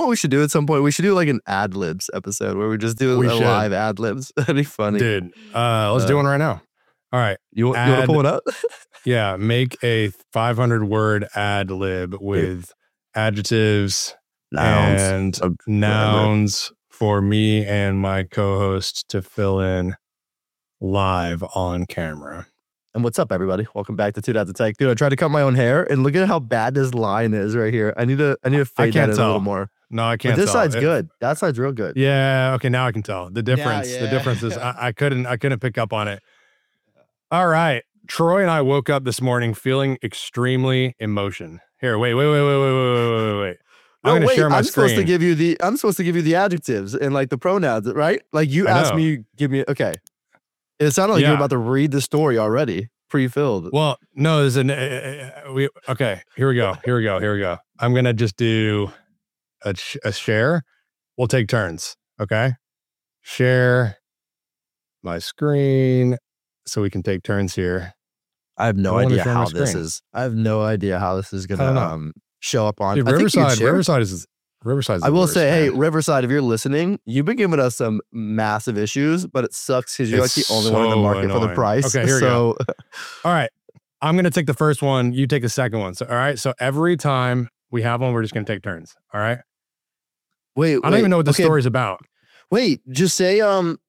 what we should do at some point? We should do like an ad libs episode where we just do live ad libs. That'd be funny, dude. Let's do one right now. All right, you want to pull it up? Yeah, make a 500-word ad lib with adjectives and nouns for me and my co-host to fill in live on camera. And what's up, everybody? Welcome back to Two Dads of Tech. Dude, I tried to cut my own hair, and look at how bad this line is right here. I need to fade that in a little more. No, I can't. But this side's good. That side's real good. Yeah. Okay. Now I can tell the difference. The difference is I couldn't pick up on it. All right. Troy and I woke up this morning feeling extremely emotion. Here, wait. I'm going to share my screen. I'm supposed to give you the adjectives and like the pronouns, right? Like you asked me, give me. Okay. It sounded like you were about to read the story already, pre-filled. Well, no, there's okay. Here we go. I'm going to just do a share. We'll take turns. Okay. Share my screen so we can take turns here. I have no idea how this is. I have no idea how this is going to show up on. Dude, Riverside is. I will say, hey, Riverside, if you're listening, you've been giving us some massive issues, but it sucks because you're like the only one in the market for the price. Okay, here we go. All right. I'm going to take the first one. You take the second one. So, all right. So every time we have one, we're just going to take turns. All right. Wait. I don't even know what the story's about. Wait, just say,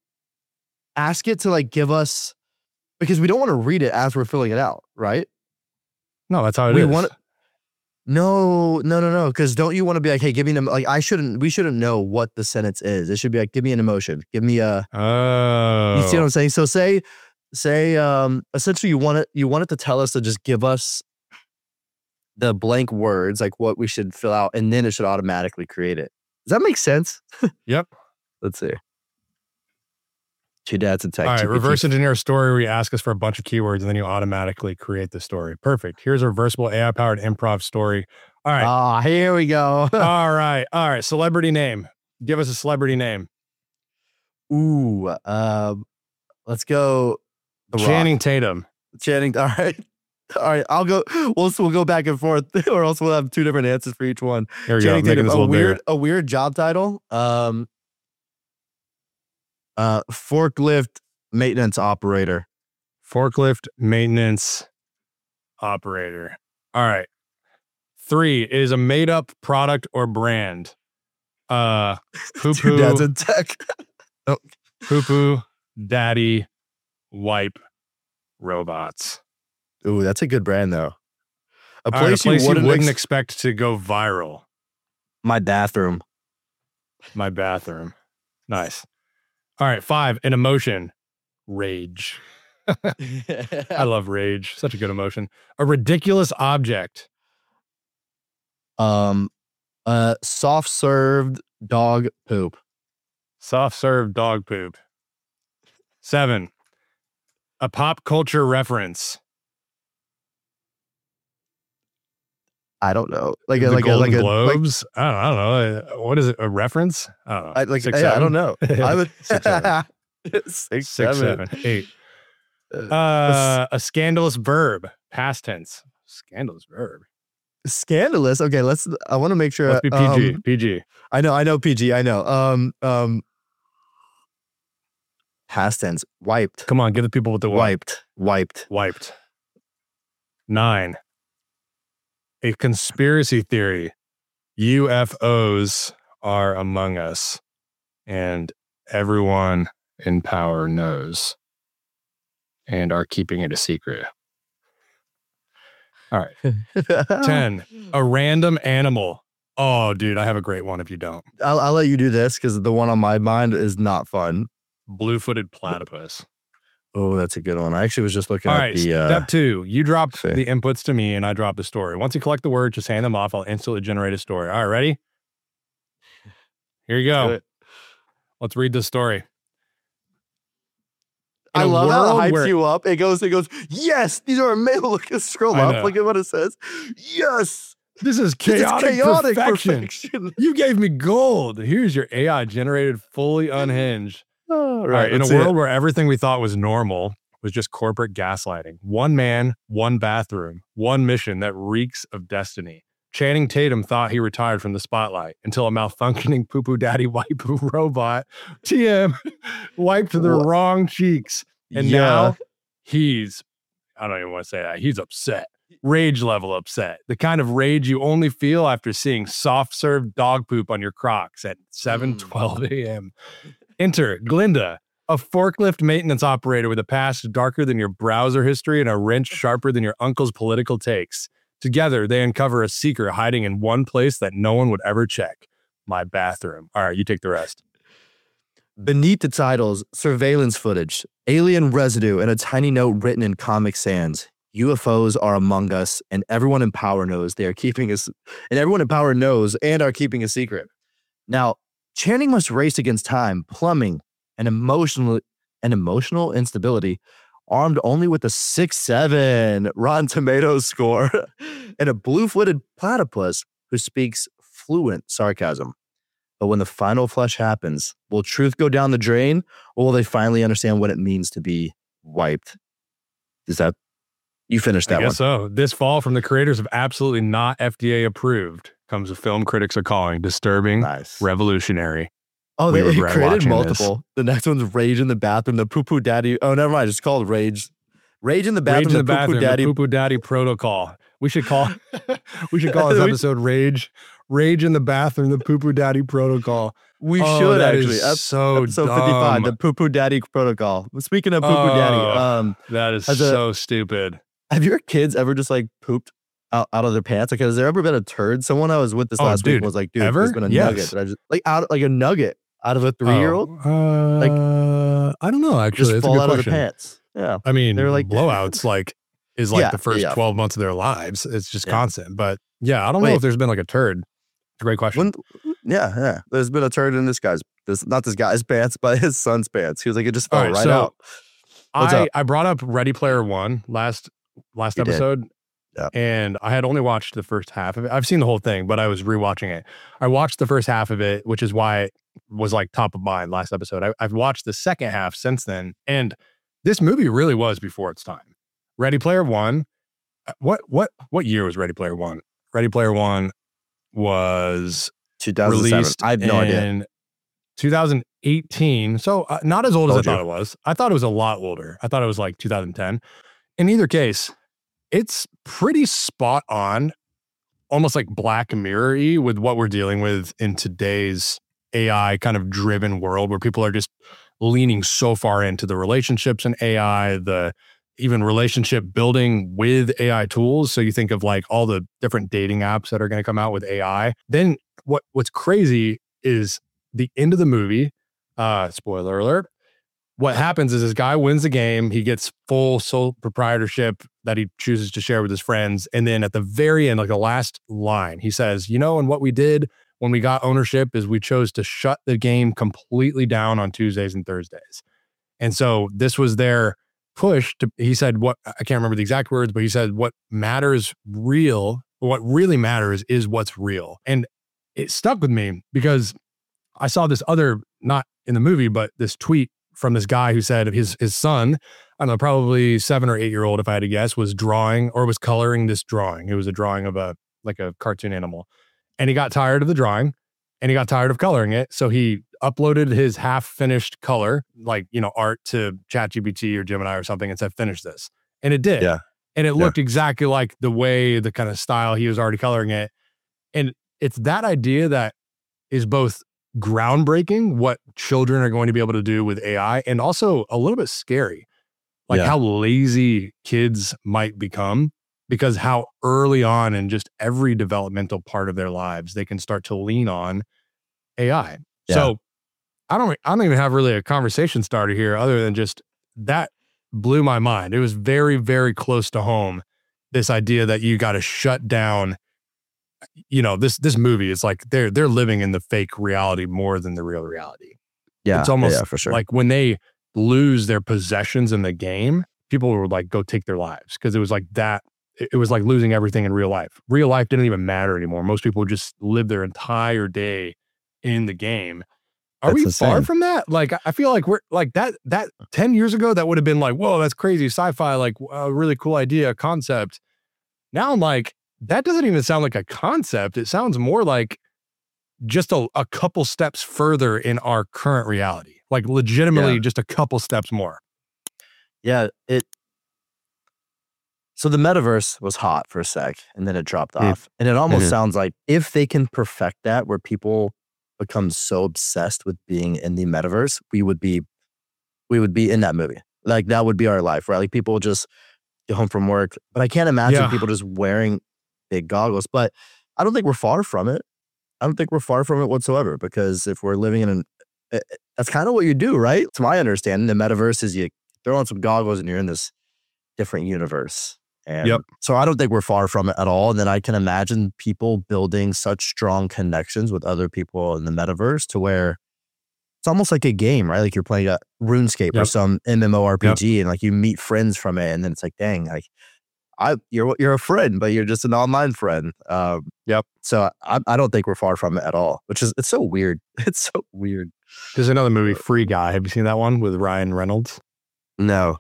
ask it to like give us, because we don't want to read it as we're filling it out, right? No, that's how it is. No. Because don't you want to be like, hey, give me an, like, we shouldn't know what the sentence is. It should be like, give me an emotion. Give me a, you see what I'm saying? So say, essentially you want it to tell us to just give us the blank words, like what we should fill out, and then it should automatically create it. Does that make sense? Yep. Let's see. Two Dads of Tech. All right, reverse engineer a story where you ask us for a bunch of keywords and then you automatically create the story. Perfect. Here's a reversible AI-powered improv story. All right. Oh, here we go. All right. Celebrity name. Give us a celebrity name. Ooh, let's go. Channing Tatum. Channing. All right. I'll go. We'll go back and forth, or else we'll have two different answers for each one. Here we Channing go. Tatum, a weird job title. Forklift maintenance operator. Forklift maintenance operator. All right. 3 is a made up product or brand. Poo poo. Dads in tech. Poo poo daddy wipe robots. Ooh, that's a good brand though. A place you wouldn't expect to go viral. My bathroom. Nice. All right, 5, an emotion. Rage. I love rage. Such a good emotion. A ridiculous object. Soft served dog poop. Soft served dog poop. 7, a pop culture reference. I don't know. Like the Golden Globes? I don't know. What is it? A reference? I don't know. 6, 7? I don't know. I would 6, 7. 6, 7, 8. A scandalous verb. Past tense. Scandalous verb. Scandalous. Okay, I want to make sure. Let's be PG. PG. I know PG. I know. Past tense. Wiped. Come on, give the people what they want. Wiped. 9. A conspiracy theory. UFOs are among us, and everyone in power knows and are keeping it a secret. All right. 10. A random animal. Oh, dude, I have a great one if you don't. I'll let you do this because the one on my mind is not fun. Blue-footed platypus. Oh, that's a good one. I actually was just looking at the... Step 2. You drop the inputs to me and I drop the story. Once you collect the word, just hand them off. I'll instantly generate a story. All right, ready? Here you go. Let's read this story. I love how it hypes you up. It goes, yes, these are amazing. Look, scroll up. Look at what it says. Yes. This is chaotic perfection. You gave me gold. Here's your AI generated fully unhinged. All right. In a world where everything we thought was normal was just corporate gaslighting. One man, one bathroom, one mission that reeks of destiny. Channing Tatum thought he retired from the spotlight until a malfunctioning poo-poo daddy wipe robot, TM, wiped the wrong cheeks. And now he's, I don't even want to say that, he's upset. Rage level upset. The kind of rage you only feel after seeing soft served dog poop on your Crocs at 7:12 a.m. Enter Glinda, a forklift maintenance operator with a past darker than your browser history and a wrench sharper than your uncle's political takes. Together, they uncover a secret hiding in one place that no one would ever check. My bathroom. All right, you take the rest. Beneath the titles, surveillance footage, alien residue, and a tiny note written in Comic Sans. UFOs are among us, and everyone in power knows they are keeping us, and everyone in power knows and are keeping a secret. Now, Channing must race against time, plumbing, and emotional instability, armed only with a 6.7 Rotten Tomatoes score and a blue-footed platypus who speaks fluent sarcasm. But when the final flush happens, will truth go down the drain, or will they finally understand what it means to be wiped? Is that... You finished that one. I guess so. This fall, from the creators of Absolutely Not FDA Approved, comes a film critics are calling disturbing, revolutionary. Oh, they created multiple. This. The next one's Rage in the Bathroom, the Poo-Poo Daddy. Oh, never mind. It's called Rage. Rage in the Bathroom, the Poo-Poo Daddy. Poo-Poo Daddy Protocol. We should call this episode Rage in the Bathroom, the Poo-Poo Daddy Protocol. We should actually. So episode dumb. 55, the Poo-Poo Daddy Protocol. Speaking of Poo-Poo Daddy, that is so stupid. Have your kids ever just like pooped out of their pants? Like, has there ever been a turd? Someone I was with this last week was like, dude, there's been a nugget. That I just like a nugget out of a 3-year-old. I don't know. Actually, just fall out of the pants. Yeah, I mean, they're like blowouts. Is the first 12 months of their lives. It's just constant. But yeah, I don't know if there's been like a turd. It's a great question. There's been a turd in not this guy's pants, but his son's pants. He was like, it just fell out. I brought up Ready Player One last episode, and I had only watched the first half of it. I've seen the whole thing, but I was rewatching it. I watched the first half of it, which is why it was like top of mind last episode. I've watched the second half since then, and this movie really was before its time. Ready Player One. What year was Ready Player One? Ready Player One was 2007. Released I have no idea. 2018. So not as old as I thought it was. I thought it was a lot older. I thought it was like 2010. In either case, it's pretty spot on, almost like Black Mirror-y with what we're dealing with in today's AI kind of driven world, where people are just leaning so far into the relationships in AI, the even relationship building with AI tools. So you think of like all the different dating apps that are going to come out with AI. Then what's crazy is the end of the movie, spoiler alert, what happens is this guy wins the game. He gets full sole proprietorship that he chooses to share with his friends. And then at the very end, like the last line, he says, and what we did when we got ownership is we chose to shut the game completely down on Tuesdays and Thursdays. And so this was their push to, he said, I can't remember the exact words, but he said, what really matters is what's real. And it stuck with me because I saw this other, not in the movie, but this tweet from this guy who said his son, I don't know, probably 7 or 8-year-old, if I had to guess, was drawing or was coloring this drawing. It was a drawing of a cartoon animal. And he got tired of the drawing and he got tired of coloring it. So he uploaded his half-finished color, art to ChatGPT or Gemini or something and said, finish this. And it did. Yeah. And it looked exactly like the kind of style he was already coloring it. And it's that idea that is both groundbreaking, what children are going to be able to do with AI, and also a little bit scary, how lazy kids might become, because how early on in just every developmental part of their lives they can start to lean on AI. Yeah. So I don't even have really a conversation starter here other than just that blew my mind. It was very, very close to home, this idea that you got to shut down. This movie is like they're living in the fake reality more than the real reality. Yeah, it's almost for sure. Like when they lose their possessions in the game, people would like go take their lives because it was like that. It was like losing everything in real life. Real life didn't even matter anymore. Most people would just live their entire day in the game. Are we far from that? Like, I feel like we're like that 10 years ago, that would have been like, whoa, that's crazy sci-fi, like a really cool idea, concept. Now I'm like, that doesn't even sound like a concept. It sounds more like just a couple steps further in our current reality, like legitimately just a couple steps more. Yeah. So the metaverse was hot for a sec and then it dropped off. And it almost sounds like if they can perfect that where people become so obsessed with being in the metaverse, we would be in that movie. Like that would be our life, right? Like people just get home from work. But I can't imagine people just wearing big goggles. But I don't think we're far from it. I don't think we're far from it whatsoever, because if we're living in that's kind of what you do, right? To my understanding, the metaverse is you throw on some goggles and you're in this different universe. And so I don't think we're far from it at all. And then I can imagine people building such strong connections with other people in the metaverse to where it's almost like a game, right? Like you're playing a RuneScape or some MMORPG and like you meet friends from it. And then it's like, dang, like you're a friend, but you're just an online friend. So I don't think we're far from it at all, it's so weird. It's so weird. There's another movie, Free Guy. Have you seen that one with Ryan Reynolds? No.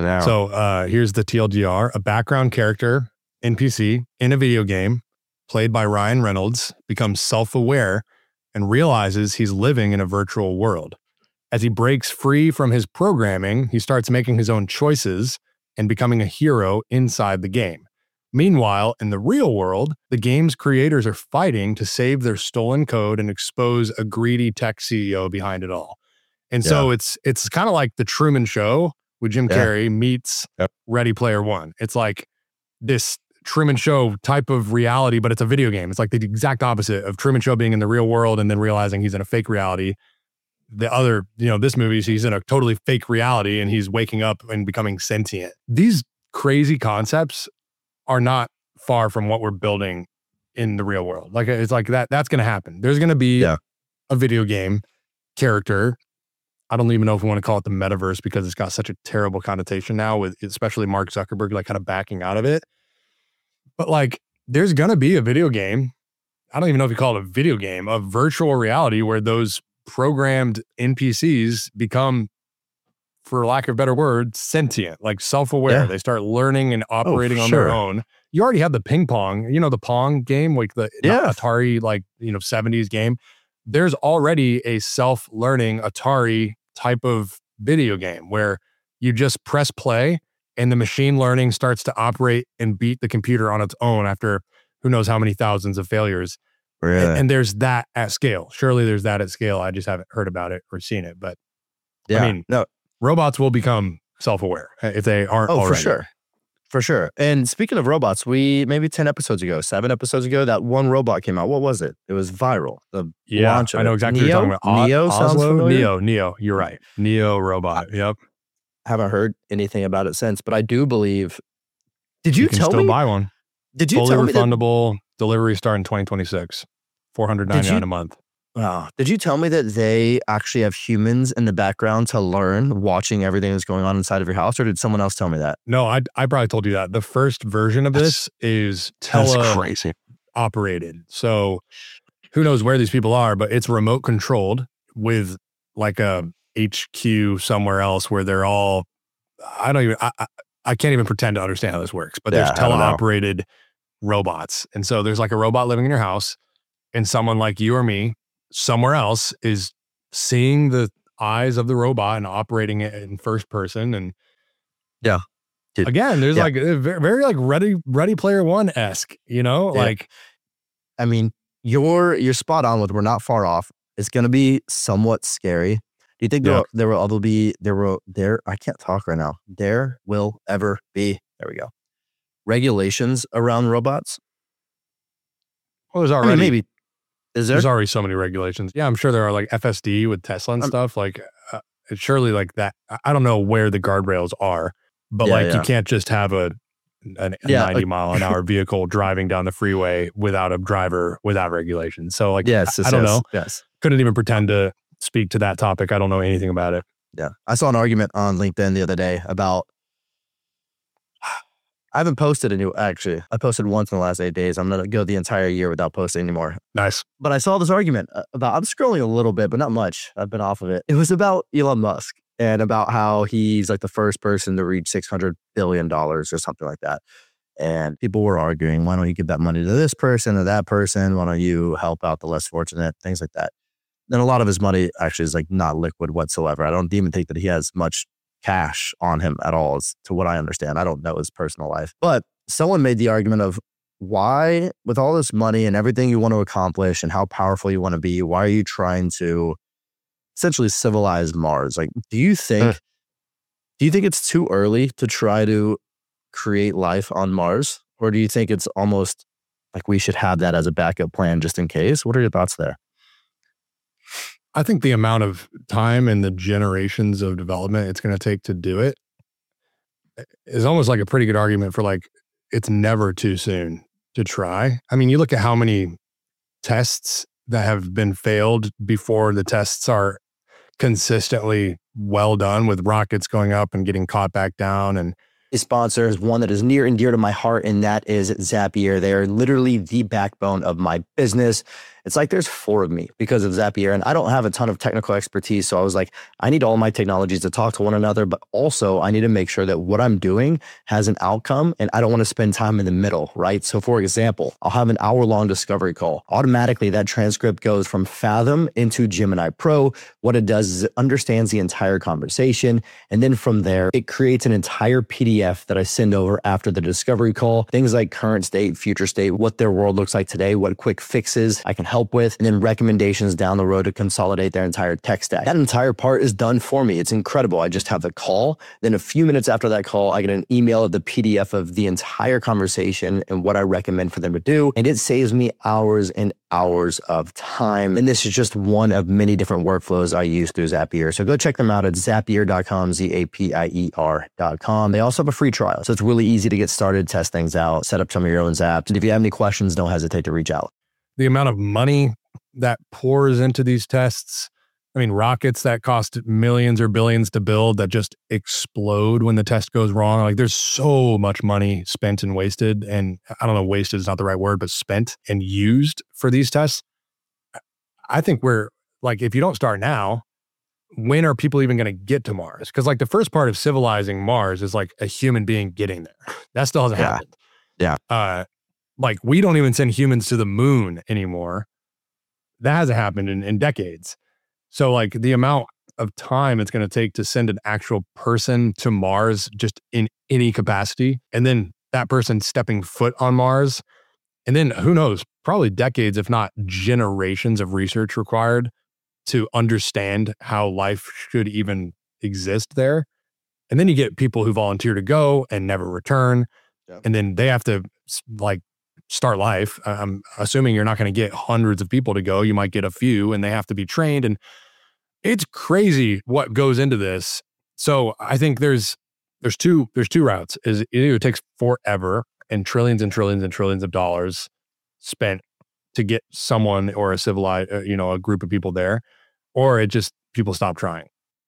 So here's the TLDR. A background character, NPC, in a video game, played by Ryan Reynolds, becomes self-aware and realizes he's living in a virtual world. As he breaks free from his programming, he starts making his own choices and becoming a hero inside the game. Meanwhile, in the real world, the game's creators are fighting to save their stolen code and expose a greedy tech CEO behind it all. And so it's kind of like the Truman Show with Jim Carrey meets Ready Player One. It's like this Truman Show type of reality, but it's a video game. It's like the exact opposite of Truman Show being in the real world and then realizing he's in a fake reality. The other, this movie, he's in a totally fake reality and he's waking up and becoming sentient. These crazy concepts are not far from what we're building in the real world. Like it's like that's going to happen. There's going to be a video game character. I don't even know if we want to call it the metaverse because it's got such a terrible connotation now with especially Mark Zuckerberg, like kind of backing out of it. But like, there's going to be a video game. I don't even know if you call it a video game, a virtual reality where those programmed NPCs become, for lack of a better word, sentient, like self-aware. They start learning and operating on their own. You already have the ping pong, the Pong game, like the Atari, 70s game. There's already a self-learning Atari type of video game where you just press play and the machine learning starts to operate and beat the computer on its own after who knows how many thousands of failures. Really? And there's that at scale. Surely there's that at scale. I just haven't heard about it or seen it. But robots will become self-aware if they aren't already. For sure. And speaking of robots, maybe 7 episodes ago, that one robot came out. What was it? It was viral. The launch of I know exactly what you're talking about. Neo sounds familiar? Neo. You're right. Neo robot. Yep. Haven't heard anything about it since, but I do believe. Did you tell me? You can still buy one. Did you tell me? Fully refundable. Delivery start in 2026. $499 a month. Wow. Did you tell me that they actually have humans in the background to learn, watching everything that's going on inside of your house? Or did someone else tell me that? No, I probably told you that. The first version of this is crazy operated. So who knows where these people are, but it's remote controlled with like a HQ somewhere else where they're all, I can't even pretend to understand how this works, but there's teleoperated robots. And so there's like a robot living in your house and someone like you or me somewhere else is seeing the eyes of the robot and operating it in first person. And again, there's like very like Ready Player One-esque, like, I mean, you're spot on with, we're not far off. It's going to be somewhat scary. Do you think I can't talk right now. There will ever be, there we go, regulations around robots? Well, there's already, maybe. Is there? There's already so many regulations. Yeah, I'm sure there are like FSD with Tesla and stuff. Like, it's surely like that. I don't know where the guardrails are, but you can't just have a 90 mile an hour vehicle driving down the freeway without a driver, without regulations. So like, I don't know. Yes. Couldn't even pretend to speak to that topic. I don't know anything about it. Yeah. I saw an argument on LinkedIn the other day about, I haven't posted I posted once in the last 8 days. I'm going to go the entire year without posting anymore. Nice. But I saw this argument about, I'm scrolling a little bit, but not much. I've been off of it. It was about Elon Musk and about how he's like the first person to reach $600 billion or something like that. And people were arguing, why don't you give that money to this person or that person? Why don't you help out the less fortunate? Things like that. And a lot of his money actually is like not liquid whatsoever. I don't even think that he has much cash on him at all, as to what I understand. I don't know his personal life. But someone made the argument of, why, with all this money and everything you want to accomplish and how powerful you want to be, why are you trying to essentially civilize Mars? Like, do you think it's too early to try to create life on Mars? Or do you think it's almost like we should have that as a backup plan just in case? What are your thoughts there? I think the amount of time and the generations of development it's going to take to do it is almost like a pretty good argument for like, it's never too soon to try. I mean, you look at how many tests that have been failed before the tests are consistently well done, with rockets going up and getting caught back down. And sponsor is one that is near and dear to my heart, and that is Zapier. They are literally the backbone of my business. It's like there's 4 of me because of Zapier, and I don't have a ton of technical expertise. So I was like, I need all my technologies to talk to one another, but also I need to make sure that what I'm doing has an outcome, and I don't want to spend time in the middle, right? So for example, I'll have an hour-long discovery call. Automatically, that transcript goes from Fathom into Gemini Pro. What it does is it understands the entire conversation, and then from there, it creates an entire PDF that I send over after the discovery call. Things like current state, future state, what their world looks like today, what quick fixes I can help with, and then recommendations down the road to consolidate their entire tech stack. That entire part is done for me. It's incredible. I just have the call. Then a few minutes after that call, I get an email of the PDF of the entire conversation and what I recommend for them to do. And it saves me hours and hours of time. And this is just one of many different workflows I use through Zapier. So go check them out at Zapier.com, Zapier.com. They also have a free trial. So it's really easy to get started, test things out, set up some of your own apps. And if you have any questions, don't hesitate to reach out. The amount of money that pours into these tests. I mean, rockets that cost millions or billions to build that just explode when the test goes wrong. Like, there's so much money spent and wasted. And I don't know, wasted is not the right word, but spent and used for these tests. I think we're like, if you don't start now, when are people even going to get to Mars? Because like the first part of civilizing Mars is like a human being getting there. That still hasn't happened. Yeah. Like, we don't even send humans to the moon anymore. That hasn't happened in decades. So like the amount of time it's going to take to send an actual person to Mars just in any capacity, and then that person stepping foot on Mars, and then who knows, probably decades, if not generations of research required to understand how life should even exist there. And then you get people who volunteer to go and never return. Yep. And then they have to like start life. I'm assuming you're not going to get hundreds of people to go. You might get a few, and they have to be trained. And it's crazy what goes into this. So I think there's two routes. Is it either takes forever and trillions and trillions and trillions of dollars spent to get someone or a civilized, a group of people there, or it just people stop trying.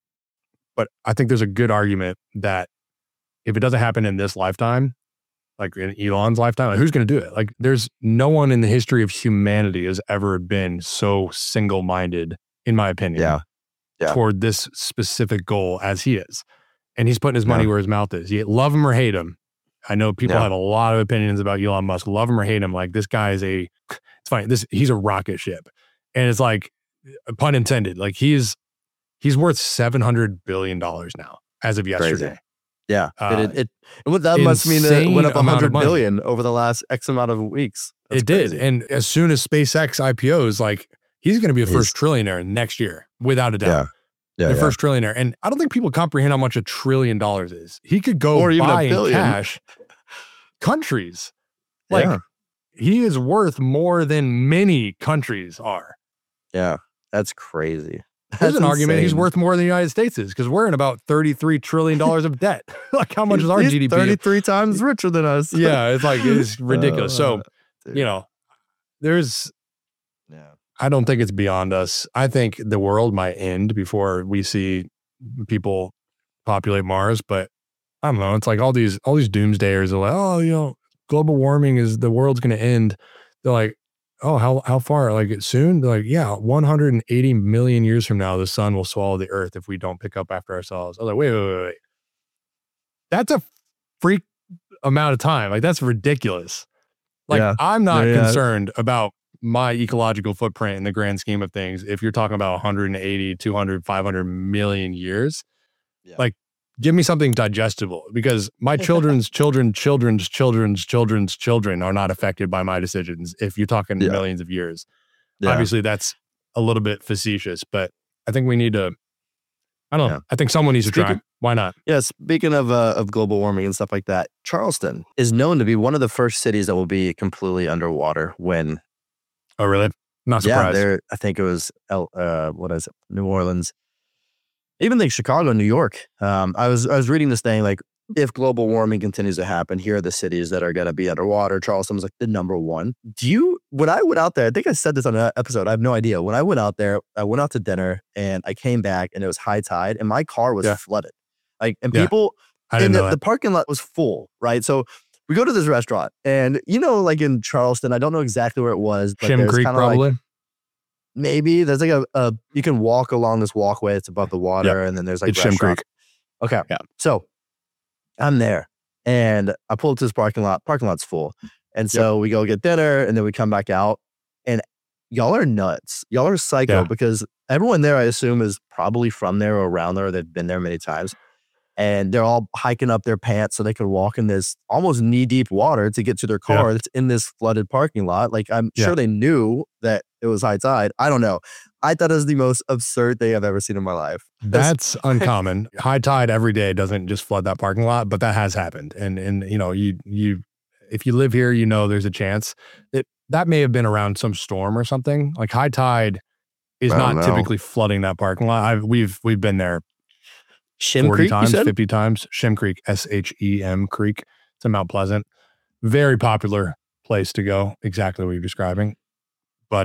But I think there's a good argument that if it doesn't happen in this lifetime, like in Elon's lifetime, like who's going to do it? Like, there's no one in the history of humanity has ever been so single-minded, in my opinion, toward this specific goal as he is. And he's putting his money where his mouth is. You love him or hate him. I know people have a lot of opinions about Elon Musk. Love him or hate him. Like, this guy is it's funny. He's a rocket ship. And it's like, pun intended, like he's worth $700 billion now as of yesterday. Crazy. Yeah, that must mean that it went up 100 billion over the last X amount of weeks. That's crazy. Did. And as soon as SpaceX IPOs, like, he's going to be the first trillionaire next year, without a doubt. The first trillionaire. And I don't think people comprehend how much $1 trillion is. He could go or buy in cash countries. Like, he is worth more than many countries are. Yeah, that's crazy. There's an argument he's worth more than the United States is, because we're in about $33 trillion of debt. Like, how much is our GDP? 33 times richer than us. Yeah, it's ridiculous. So, I don't think it's beyond us. I think the world might end before we see people populate Mars, but I don't know. It's like all these doomsdayers are like, global warming is the world's going to end. They're like, oh, how far? Like, soon? They're like, 180 million years from now, the sun will swallow the earth if we don't pick up after ourselves. I was like, wait. That's a freak amount of time. Like that's ridiculous. Like I'm not concerned about my ecological footprint in the grand scheme of things. If you're talking about 180, 200, 500 million years, like give me something digestible, because my children's children are not affected by my decisions. If you're talking millions of years, obviously that's a little bit facetious, but I think we need to, I don't know. I think someone needs to try. Why not? Yeah. Speaking of global warming and stuff like that, Charleston is known to be one of the first cities that will be completely underwater when. Oh, really? Not surprised. Yeah, I think it was New Orleans. Even like Chicago, New York. I was reading this thing like, if global warming continues to happen, here are the cities that are going to be underwater. Charleston was like the number one. When I went out there, I think I said this on an episode, I have no idea. When I went out there, I went out to dinner and I came back and it was high tide and my car was flooded. Like, and people in the parking lot was full, right? So we go to this restaurant and, like in Charleston, I don't know exactly where it was. But Shem Creek, probably. Like, maybe there's like you can walk along this walkway. It's above the water. And then there's like Shem Creek. Okay. Yeah. So I'm there and I pull up to this parking lot. Parking lot's full. And so we go get dinner and then we come back out and y'all are nuts. Y'all are psycho because everyone there, I assume, is probably from there or around there. Or they've been there many times. And they're all hiking up their pants so they could walk in this almost knee-deep water to get to their car that's in this flooded parking lot. Like, I'm sure they knew that it was high tide. I don't know. I thought it was the most absurd thing I've ever seen in my life. That's uncommon. High tide every day doesn't just flood that parking lot, but that has happened. And you if you live here, there's a chance that may have been around some storm or something. Like high tide is not typically flooding that parking lot. We've been there. Shem 40 Creek, times, 50 times. Shem Creek, SHEM Creek. It's in Mount Pleasant. Very popular place to go. Exactly what you're describing. But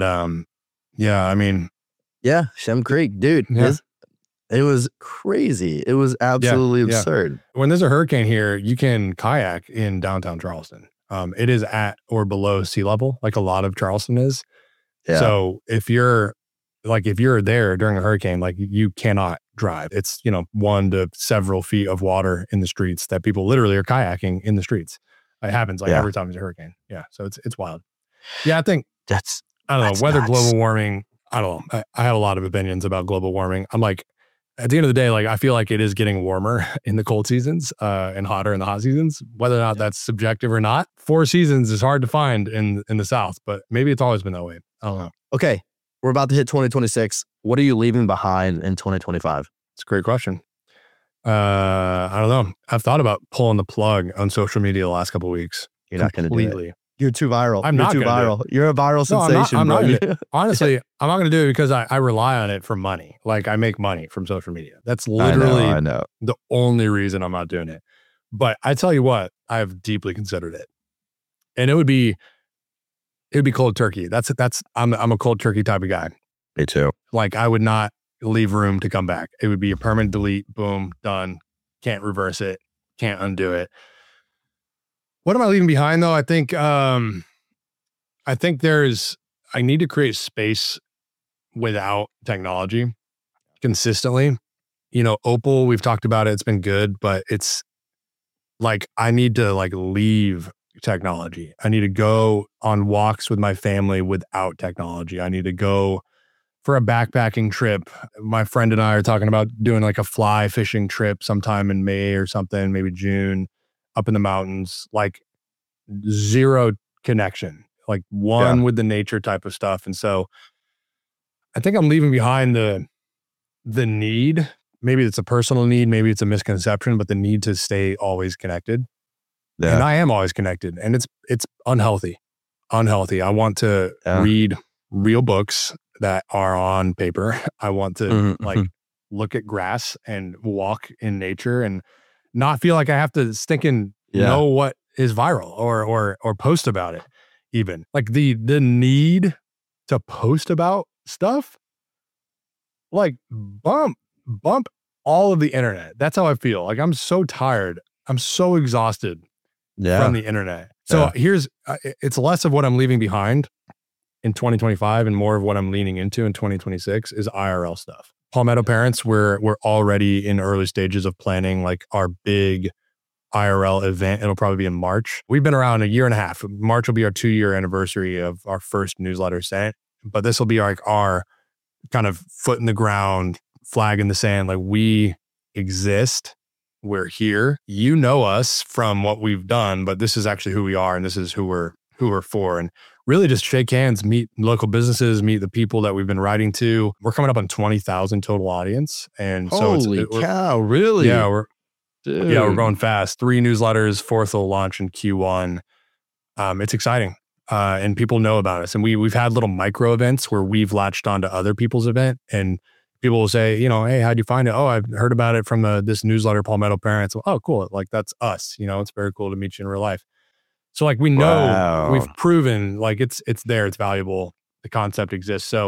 Shem Creek, dude. Yeah. It was crazy. It was absolutely absurd. When there's a hurricane here, you can kayak in downtown Charleston. It is at or below sea level, like a lot of Charleston is. Yeah. So if you're there during a hurricane, like you cannot drive. It's, 1 to several feet of water in the streets that people literally are kayaking in the streets. It happens every time there's a hurricane. Yeah. So it's wild. Yeah. I think I don't know whether global warming, I don't know. I have a lot of opinions about global warming. I'm like, at the end of the day, like I feel like it is getting warmer in the cold seasons and hotter in the hot seasons. Whether or not that's subjective or not, 4 seasons is hard to find in the South, but maybe it's always been that way. I don't know. Okay. We're about to hit 2026. What are you leaving behind in 2025? It's a great question. I don't know. I've thought about pulling the plug on social media the last couple of weeks. You're not going to do it. You're too viral. You're too viral. You're a viral sensation. I'm not honestly, I'm not going to do it because I rely on it for money. Like I make money from social media. That's literally I know. The only reason I'm not doing it. But I tell you what, I've deeply considered it. And it would be cold turkey. I'm a cold turkey type of guy. Me too. Like I would not leave room to come back. It would be a permanent delete. Boom, done. Can't reverse it. Can't undo it. What am I leaving behind though? I think I need to create space without technology consistently. Opal, we've talked about it. It's been good, but it's like, I need to leave technology. I need to go on walks with my family without technology. I need to go for a backpacking trip. My friend and I are talking about doing like a fly fishing trip sometime in May or something, maybe June, up in the mountains, like zero connection, like one with the nature type of stuff. And so I think I'm leaving behind the need, maybe it's a personal need, maybe it's a misconception, but the need to stay always connected. Yeah. And I am always connected and it's unhealthy. I want to read real books that are on paper. I want to look at grass and walk in nature and not feel like I have to stinking know what is viral or post about it. Even like the need to post about stuff, like bump all of the internet. That's how I feel. Like I'm so tired. I'm so exhausted from the internet. So here's, it's less of what I'm leaving behind in 2025 and more of what I'm leaning into in 2026 is IRL stuff. Palmetto Parents, we're already in early stages of planning like our big IRL event. It'll probably be in March. We've been around a year and a half. March will be our 2-year anniversary of our first newsletter sent. But this will be like our kind of foot in the ground, flag in the sand. Like, we exist. We're here. You know us from what we've done, but this is actually who we are, and this is who we're for. And really just shake hands, meet local businesses, meet the people that we've been writing to. We're coming up on 20,000 total audience. And so holy cow, really? Yeah, we're going fast. 3 newsletters, 4th will launch in Q1. It's exciting. And people know about us. And we've had little micro events where we've latched onto other people's event, and people will say, hey, how'd you find it? Oh, I've heard about it from this newsletter, Palmetto Parents. Well, oh, cool. Like, that's us. It's very cool to meet you in real life. So like, we know, we've proven like it's there, it's valuable. The concept exists. So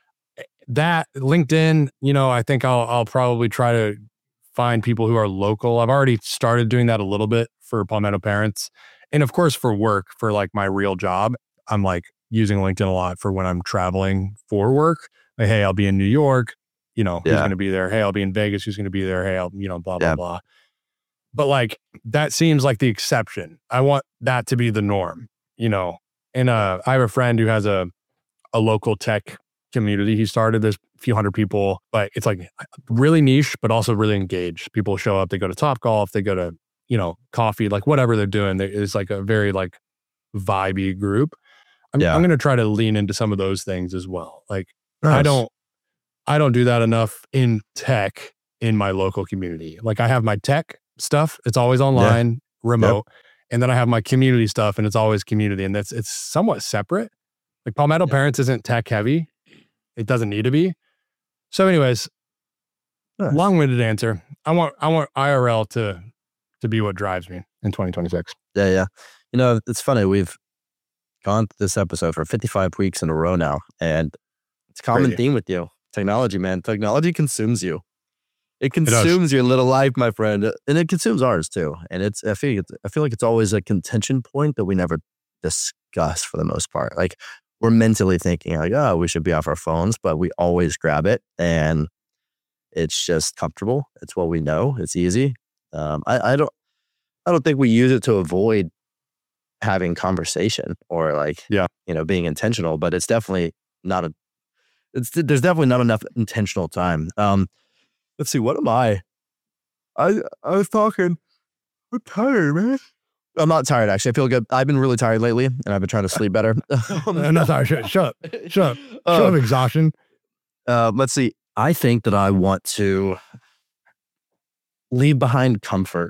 that LinkedIn, I think I'll probably try to find people who are local. I've already started doing that a little bit for Palmetto Parents. And of course, for work, for like my real job, I'm like using LinkedIn a lot for when I'm traveling for work. Like, hey, I'll be in New York, who's going to be there? Hey, I'll be in Vegas. Who's going to be there? Hey, I'll, blah, blah, blah. But like, that seems like the exception. I want that to be the norm, And I have a friend who has a local tech community he started. There's a few hundred people, but it's like really niche, but also really engaged. People show up, they go to Topgolf, they go to, coffee, like whatever they're doing. It's like a very like vibey group. I'm going to try to lean into some of those things as well. Like, nice. I don't do that enough in tech in my local community. Like, I have my tech stuff. It's always online, remote. Yep. And then I have my community stuff, and it's always community. And it's somewhat separate. Like, Palmetto Parents isn't tech heavy. It doesn't need to be. So anyways, long-winded answer. I want IRL to be what drives me in 2026. Yeah. It's funny. We've gone through this episode for 55 weeks in a row now, and it's a common theme with you. Technology, man. Technology consumes you. It consumes your little life, my friend, and it consumes ours too. And I feel like it's always a contention point that we never discuss for the most part. Like, we're mentally thinking like, oh, we should be off our phones, but we always grab it, and it's just comfortable. It's what we know. It's easy. I don't think we use it to avoid having conversation or like, being intentional, but it's definitely not there's definitely not enough intentional time. Let's see, what am I? I was talking. I'm tired, man. I'm not tired, actually. I feel good. I've been really tired lately, and I've been trying to sleep better. I'm not tired. Shut up, exhaustion. Let's see. I think that I want to leave behind comfort.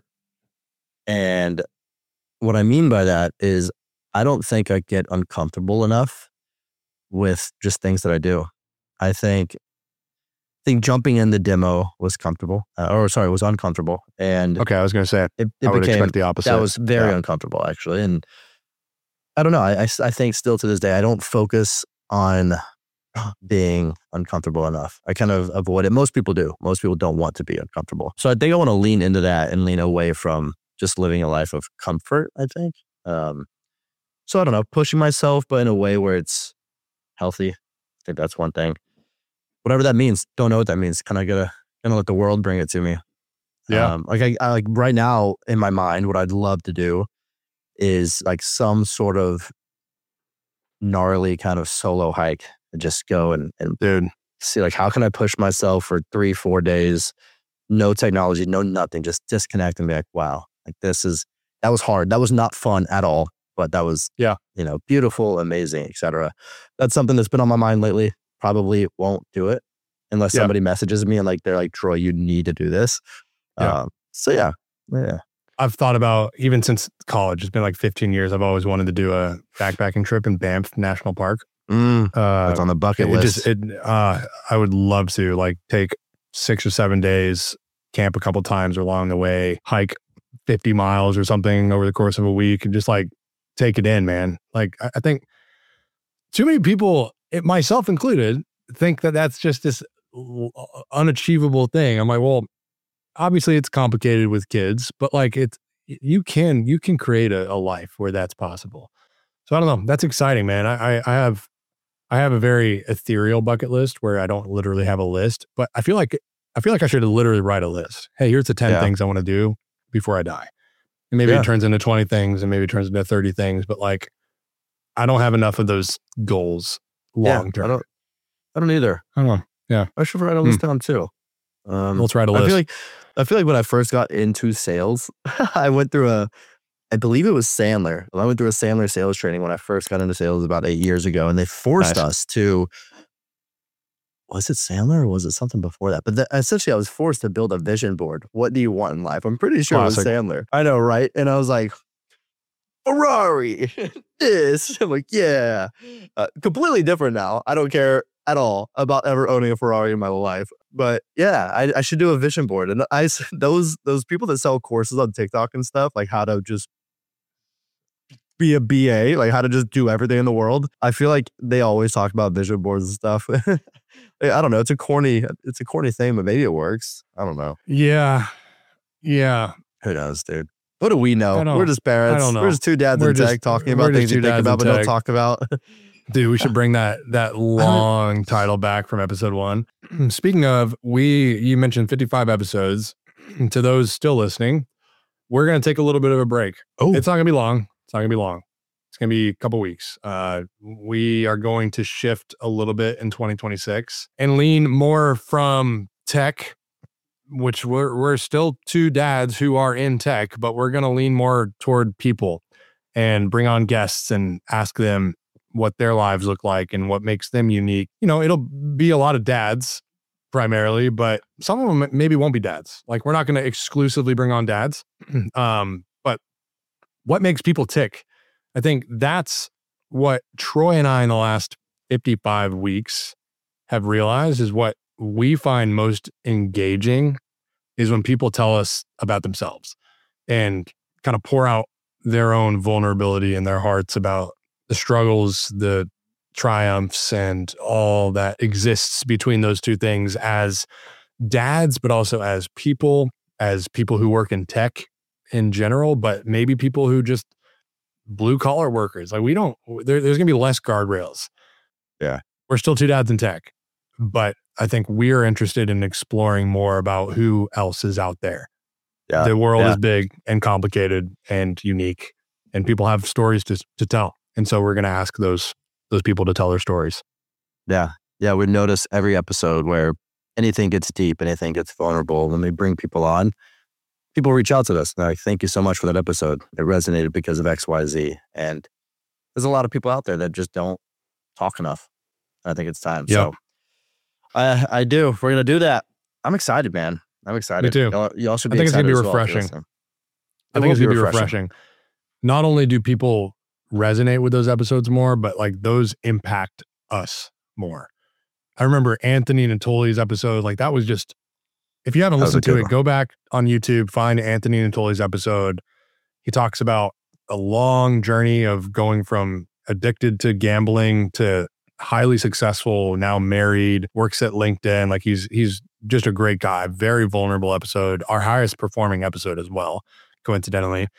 And what I mean by that is I don't think I get uncomfortable enough with just things that I do. I think jumping in the demo was comfortable, was uncomfortable. And okay, I was going to say it I would expect the opposite. That was very uncomfortable, actually. And I don't know. I think still to this day, I don't focus on being uncomfortable enough. I kind of avoid it. Most people do. Most people don't want to be uncomfortable. So I think I want to lean into that and lean away from just living a life of comfort, I think. So I don't know, pushing myself, but in a way where it's healthy. I think that's one thing. Whatever that means, don't know what that means. Kind of gonna let the world bring it to me. Yeah. I like right now in my mind, what I'd love to do is like some sort of gnarly kind of solo hike and just go and dude, see like, how can I push myself for 3-4 days? No technology, no nothing, just disconnect and be like, wow, like that was hard. That was not fun at all, but that was, beautiful, amazing, etc. That's something that's been on my mind lately. Probably won't do it unless somebody messages me and like, they're like, Troy, you need to do this. So yeah. I've thought about, even since college, it's been like 15 years, I've always wanted to do a backpacking trip in Banff National Park. That's on the bucket list. I would love to like take 6 or 7 days, camp a couple times along the way, hike 50 miles or something over the course of a week, and just like take it in, man. Like, I think too many people, myself included, think that that's just this unachievable thing. I'm like, well, obviously it's complicated with kids, but like you can create a life where that's possible. So I don't know. That's exciting, man. I have a very ethereal bucket list where I don't literally have a list, but I feel like I should literally write a list. Hey, here's the 10 things I want to do before I die. And maybe it turns into 20 things and maybe it turns into 30 things. But like, I don't have enough of those goals long term. I don't either. I don't know. Yeah. I should write all this down too. Let's write a list. I feel like when I first got into sales, I went through I believe it was Sandler. I went through a Sandler sales training when I first got into sales about 8 years ago, and they forced us to. Was it Sandler or was it something before that? But essentially, I was forced to build a vision board. What do you want in life? I'm pretty sure it was Sandler. I know, right? And I was like, Ferrari, this. I'm like, yeah. Completely different now. I don't care at all about ever owning a Ferrari in my life. But yeah, I should do a vision board. And those people that sell courses on TikTok and stuff, like how to just be a BA, like how to just do everything in the world. I feel like they always talk about vision boards and stuff. I don't know. It's a corny thing, but maybe it works. I don't know. Yeah. Who knows, dude? What do we know? We're just parents. I don't know. We're just two dads in tech talking about things you think about but don't talk about. Dude, we should bring that long title back from episode 1. Speaking of, you mentioned 55 episodes. To those still listening, we're going to take a little bit of a break. Oh, it's not going to be long. It's going to be a couple weeks. We are going to shift a little bit in 2026 and lean more from tech, which we're still two dads who are in tech, but we're going to lean more toward people and bring on guests and ask them what their lives look like and what makes them unique. You know, it'll be a lot of dads primarily, but some of them maybe won't be dads. Like, we're not going to exclusively bring on dads. But what makes people tick? I think that's what Troy and I in the last 55 weeks have realized is what we find most engaging is when people tell us about themselves and kind of pour out their own vulnerability in their hearts about the struggles, the triumphs, and all that exists between those two things as dads, but also as people who work in tech in general, but maybe people who just blue collar workers. Like, there's going to be less guardrails. Yeah. We're still two dads in tech, but I think we're interested in exploring more about who else is out there. Yeah. The world is big and complicated and unique, and people have stories to tell. And so we're going to ask those people to tell their stories. Yeah. Yeah. We notice every episode where anything gets deep, anything gets vulnerable, when we bring people on, people reach out to us. They're like, thank you so much for that episode. It resonated because of X, Y, Z. And there's a lot of people out there that just don't talk enough. I think it's time. Yep. So I do. We're going to do that. I'm excited, man. I'm excited. Me too. Y'all should be I think it's going to be well refreshing. I think it's going to be refreshing. Not only do people resonate with those episodes more, but like those impact us more. I remember Anthony Natoli's episode, like that was just, if you haven't listened to it, go back on YouTube, find Anthony Natoli's episode. He talks about a long journey of going from addicted to gambling to highly successful, now married, works at LinkedIn. Like he's just a great guy, very vulnerable episode, our highest performing episode as well, coincidentally.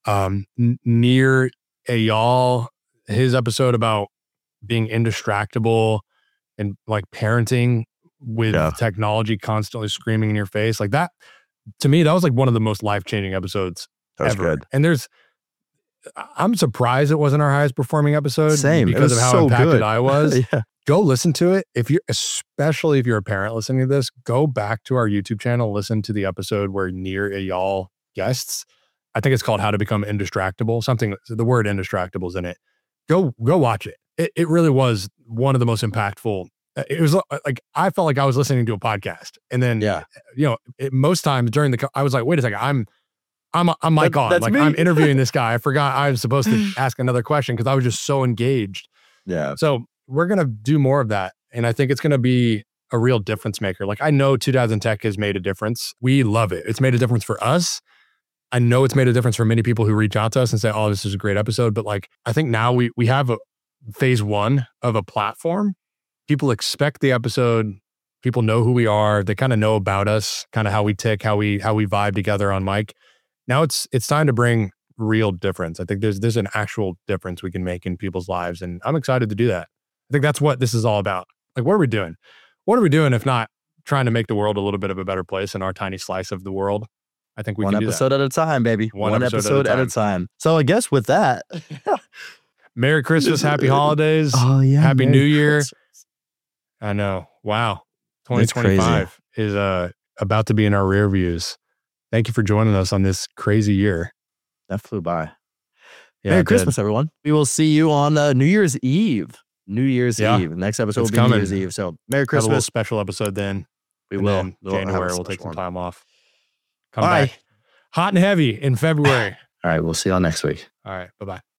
Nir Eyal, his episode about being indistractable and like parenting with technology constantly screaming in your face, like that, to me, that was like one of the most life-changing episodes ever. Good. And I'm surprised it wasn't our highest performing episode. Same. Because of how impacted I was. Yeah. Go listen to it. Especially if you're a parent listening to this, go back to our YouTube channel, listen to the episode where Nir Eyal guests. I think it's called How to Become Indistractable. The word indistractable is in it. Go watch it. It really was one of the most impactful. It was like, I felt like I was listening to a podcast. And then, most times during I was like, wait a second, I'm mic on. Like, I'm interviewing this guy. I forgot I was supposed to ask another question because I was just so engaged. Yeah. So we're going to do more of that. And I think it's going to be a real difference maker. Like, I know 2000 Tech has made a difference. We love it. It's made a difference for us. I know it's made a difference for many people who reach out to us and say, oh, this is a great episode. But like, I think now we have a phase 1 of a platform. People expect the episode. People know who we are. They kind of know about us, kind of how we tick, how we vibe together on mic. Now it's time to bring real difference. I think there's an actual difference we can make in people's lives. And I'm excited to do that. I think that's what this is all about. Like, what are we doing? What are we doing if not trying to make the world a little bit of a better place in our tiny slice of the world? I think we One can do episode that. at a time, baby. One episode at a time. So I guess with that, Merry Christmas, happy holidays. oh yeah, Happy Merry New Year. Christmas. I know. Wow. That's 2025 is about to be in our rear views. Thank you for joining us on this crazy year. That flew by. Yeah, Merry it Christmas, everyone. We will see you on New Year's Eve. New Year's Yeah. Eve. Next episode It's will be coming. New Year's Eve. So Merry Have a little Christmas. special episode then. We And will. then We'll have a January, we'll take special some one. time off. Come Bye. back. Hot and heavy in February. All right. We'll see y'all next week. All right. Bye-bye.